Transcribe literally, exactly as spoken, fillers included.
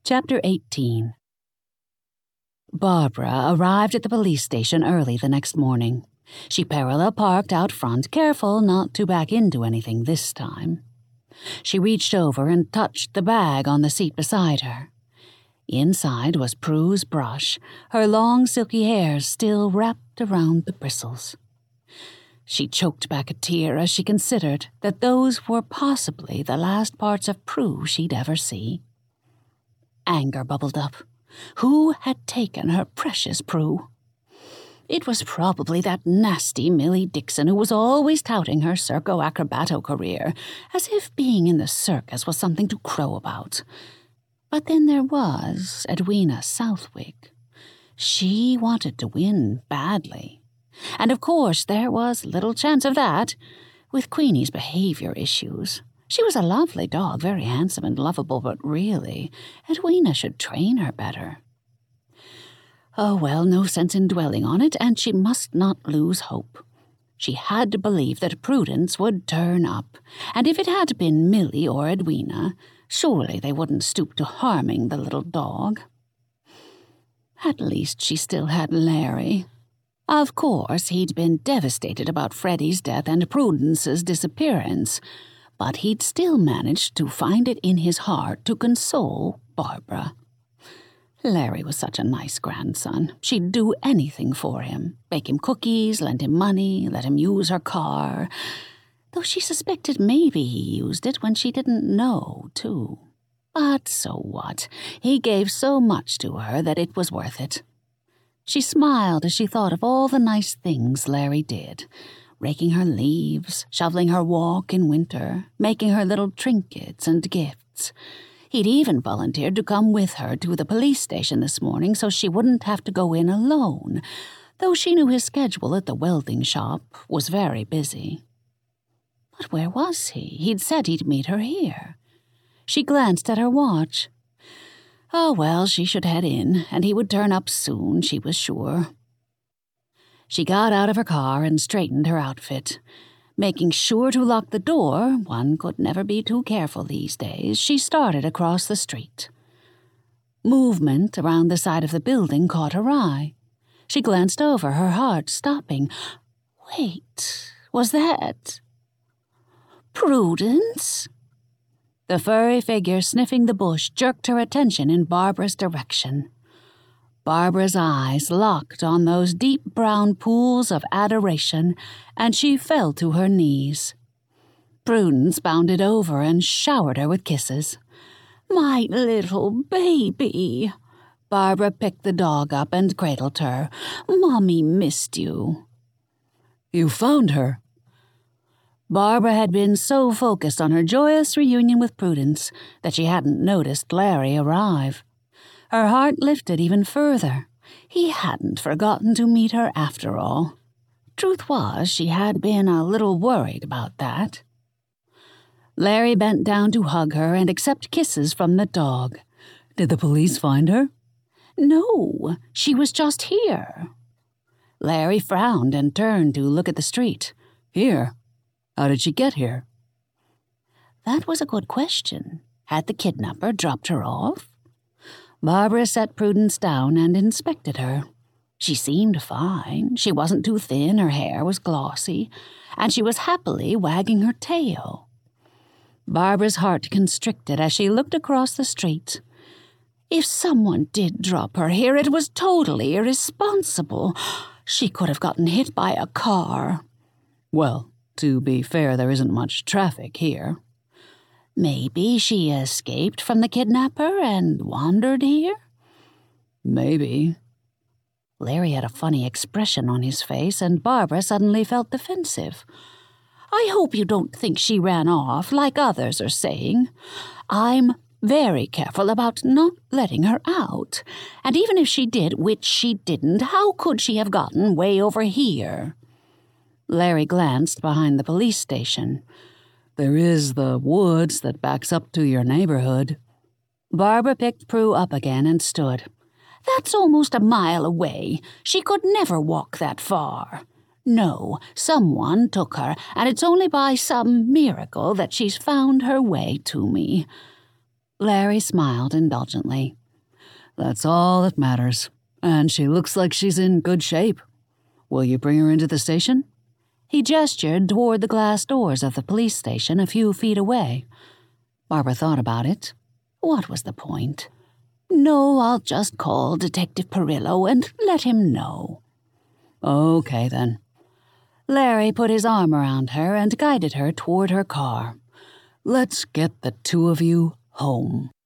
Chapter eighteen. Barbara arrived at the police station early the next morning. She parallel parked out front, careful not to back into anything this time. She reached over and touched the bag on the seat beside her. Inside was Prue's brush, her long silky hair still wrapped around the bristles. She choked back a tear as she considered that those were possibly the last parts of Prue she'd ever see. Anger bubbled up. Who had taken her precious Prue? It was probably that nasty Millie Dixon who was always touting her circo-acrobato career, as if being in the circus was something to crow about. But then there was Edwina Southwick. She wanted to win badly. And of course there was little chance of that, with Queenie's behavior issues. She was a lovely dog, very handsome and lovable, but really, Edwina should train her better. Oh well, no sense in dwelling on it, and she must not lose hope. She had to believe that Prudence would turn up, and if it had been Millie or Edwina, surely they wouldn't stoop to harming the little dog. At least she still had Larry. Of course, he'd been devastated about Freddie's death and Prudence's disappearance, but he'd still managed to find it in his heart to console Barbara. Larry was such a nice grandson. She'd do anything for him, bake him cookies, lend him money, let him use her car, though she suspected maybe he used it when she didn't know, too. But so what? He gave so much to her that it was worth it. She smiled as she thought of all the nice things Larry did, raking her leaves, shoveling her walk in winter, making her little trinkets and gifts. He'd even volunteered to come with her to the police station this morning so she wouldn't have to go in alone, though she knew his schedule at the welding shop was very busy. But where was he? He'd said he'd meet her here. She glanced at her watch. Oh well, she should head in, and he would turn up soon, she was sure. She got out of her car and straightened her outfit. Making sure to lock the door, one could never be too careful these days, she started across the street. Movement around the side of the building caught her eye. She glanced over, her heart stopping. Wait, was that Prudence? The furry figure sniffing the bush jerked her attention in Barbara's direction. Barbara's eyes locked on those deep brown pools of adoration, and she fell to her knees. Prudence bounded over and showered her with kisses. "My little baby!" Barbara picked the dog up and cradled her. "Mommy missed you." "You found her?" Barbara had been so focused on her joyous reunion with Prudence that she hadn't noticed Larry arrive. Her heart lifted even further. He hadn't forgotten to meet her after all. Truth was, she had been a little worried about that. Larry bent down to hug her and accept kisses from the dog. "Did the police find her?" "No, she was just here." Larry frowned and turned to look at the street. "Here? How did she get here?" That was a good question. Had the kidnapper dropped her off? Barbara set Prudence down and inspected her. She seemed fine. She wasn't too thin, her hair was glossy, and she was happily wagging her tail. Barbara's heart constricted as she looked across the street. If someone did drop her here, it was totally irresponsible. She could have gotten hit by a car. "Well, to be fair, there isn't much traffic here." "Maybe she escaped from the kidnapper and wandered here?" "Maybe." Larry had a funny expression on his face, and Barbara suddenly felt defensive. "I hope you don't think she ran off, like others are saying. I'm very careful about not letting her out, and even if she did, which she didn't, how could she have gotten way over here?" Larry glanced behind the police station. "There is the woods that backs up to your neighborhood." Barbara picked Prue up again and stood. "That's almost a mile away. She could never walk that far. No, someone took her, and it's only by some miracle that she's found her way to me." Larry smiled indulgently. That's all that matters, and she looks like she's in good shape. Will you bring her into the station? He gestured toward the glass doors of the police station a few feet away. Barbara thought about it. What was the point? No, I'll just call Detective Perillo and let him know. Okay, then. Larry put his arm around her and guided her toward her car. Let's get the two of you home.